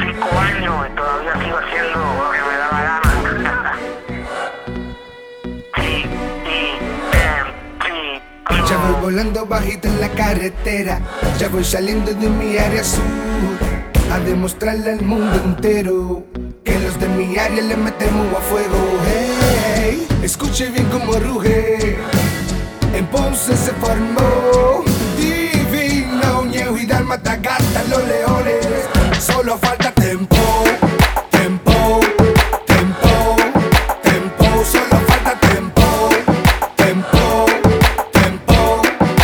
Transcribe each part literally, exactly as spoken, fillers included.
cinco años y todavía sigo haciendo lo que me da la gana. T E M P. Ya voy volando bajito en la carretera, ya voy saliendo de mi área sur, a demostrarle al mundo entero que los de mi área le metemos a fuego. Hey, escuche bien como ruge, en Ponce se formó Divino, Ñejo y Dálmata, gata los leones. Solo falta tempo, tempo, tempo, tempo. Solo falta tempo, tempo, tempo.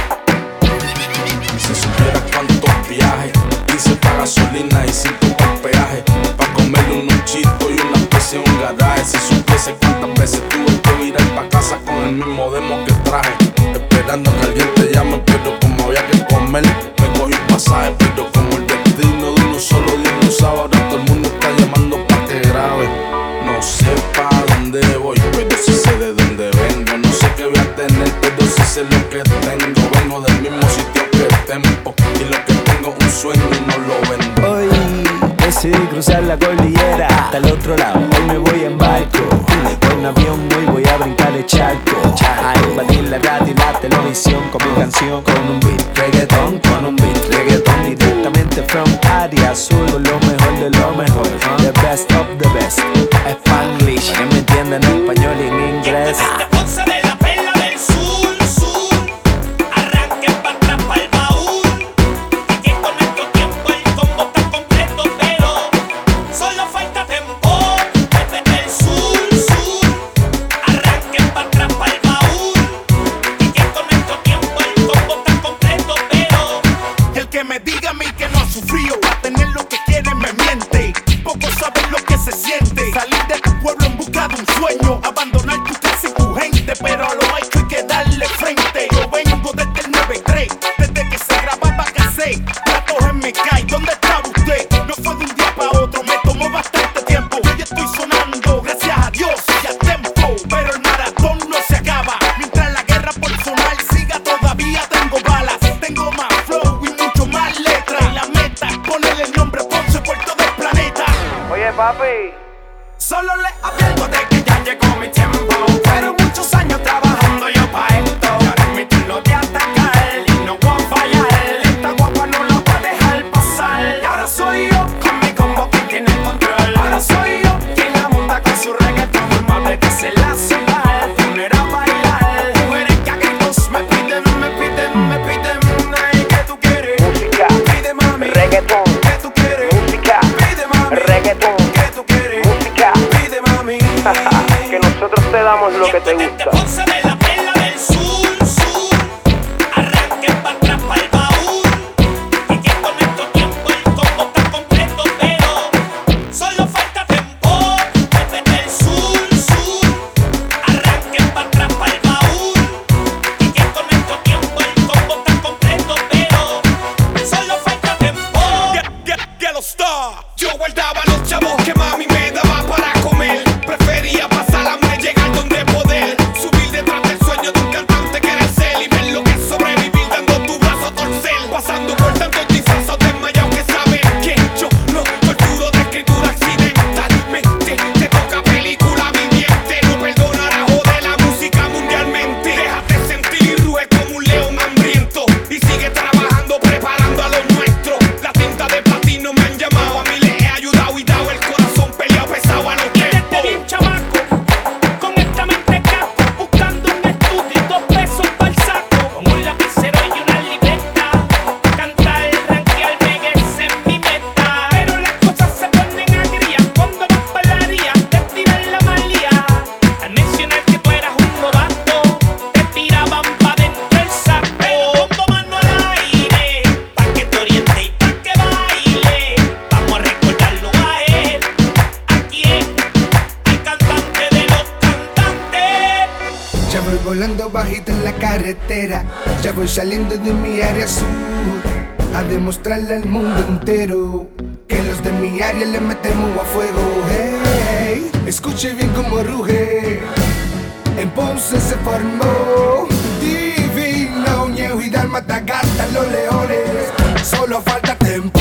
Si supieras cuántos viajes hice pa' gasolina y cinco pa' peaje, pa' comerle un chito y una especie en un garaje. Si supiese cuántas veces tuve que virar pa' casa con el mismo demo que traje, esperando que alguien te llame, pero como había que comer, me cogí un pasaje. Pero como el destino de uno solo día no sabe, ahora todo el mundo está llamando pa' que grabe. No sé pa' dónde voy, pero sí sé de dónde vengo. No sé qué voy a tener, pero sí sé lo que tengo. Vengo del mismo sitio que Tempo, y lo que tengo es un sueño y no lo vendo. Hoy decidí cruzar la cordillera hasta el otro lado. Hoy me voy en barco, con avión hoy voy a brincar el charco, a invadir la radio y la televisión con mi canción, con un beat reggaeton, con un beat reggaeton directamente from área sur, con lo mejor de lo mejor, the best of the best, Spanglish, que me entiendan en español y en inglés. Salir de tu pueblo en busca de un sueño, abandonar tu casa y tu gente, pero a lo hecho hay que darle frente. Yo vengo desde el nueve tres, desde que se grababa cassette, platos en mi calle. ¿Dónde estaba usted? No fue de un día para otro, me tomó bastante tiempo. Yo ya estoy sonando, gracias a Dios y a Tempo, pero el maratón no se acaba. Mientras la guerra por sonar siga, todavía tengo balas, tengo más flow y mucho más letras. Y la meta es ponerle el nombre Ponce por todo el planeta. Oye, papi, solo le advierto de que ya llegó mi tiempo, pero muchos años trabajando yo pa' esto. Y ahora es mi turno de atacar y no voy a fallar. Esta guapa no la voy a dejar pasar. Y ahora soy yo con mi combo que tiene el control. Ahora soy yo quien la monta con su reggaetón. Forma que se la hace mal, poner a bailar. Mujeres que a gritos me piden, me piden, me piden. Ay, ¿qué tú quieres? música, Pide mami, reggaetón, ¿qué tú quieres? música, Pide mami, reggaetón, ¿qué tú quieres? música. Pide mami. Que nosotros te damos lo que te gusta. Ponce de la perla del sur, sur, arranquen pa' atrás pa'l baúl, y que con nuestro tiempo el combo está completo, pero solo falta tempo. Desde el sur, sur, arranquen pa' atrás pa'l baúl, y que con nuestro tiempo el combo está completo, pero solo falta tempo. Get, get, get a star. Yo guardaba los chavos que mami me daba para comer. Prefería pasar hambre, llegar donde poder. Subir detrás del sueño de un cantante que eres él y ver lo que es sobrevivir dando tu brazo a torcer. Pasando por tantos disfrazos desmayados que saber que yo no torturo de escritura accidentalmente. Te toca película viviente, no perdonar a joder la música mundialmente. Déjate sentir, ruge como un león hambriento y sigue trabajando, preparando a los nuestros. La tinta de platino me han llamado, a mí les he ayudado y dado el corazón peleado pesado a los Desde bien chamaco, con esta mente capo, buscando un estudio y dos pesos pa'l saco. Con un lapicero y una libreta, cantar, rankearme, esa es mi meta. Pero las cosas se ponen agrias cuando vas pa' la ría, te tiran la malía. Al mencionar que tú eras un novato, te tiraban pa' dentro el saco. Pongo mano al aire, pa' que te oriente y pa' que baile. Vamos a recordarlo a él, a quien, el cantante de los cantantes. Ya voy volando bajito en la carretera, ya voy saliendo de mi área sur, a demostrarle al mundo entero que los de mi área le metemos a fuego. Hey, escuche bien como ruge, en Ponce se formó Divino, Ñejo y Dálmata, gata los leones. Solo falta tempo.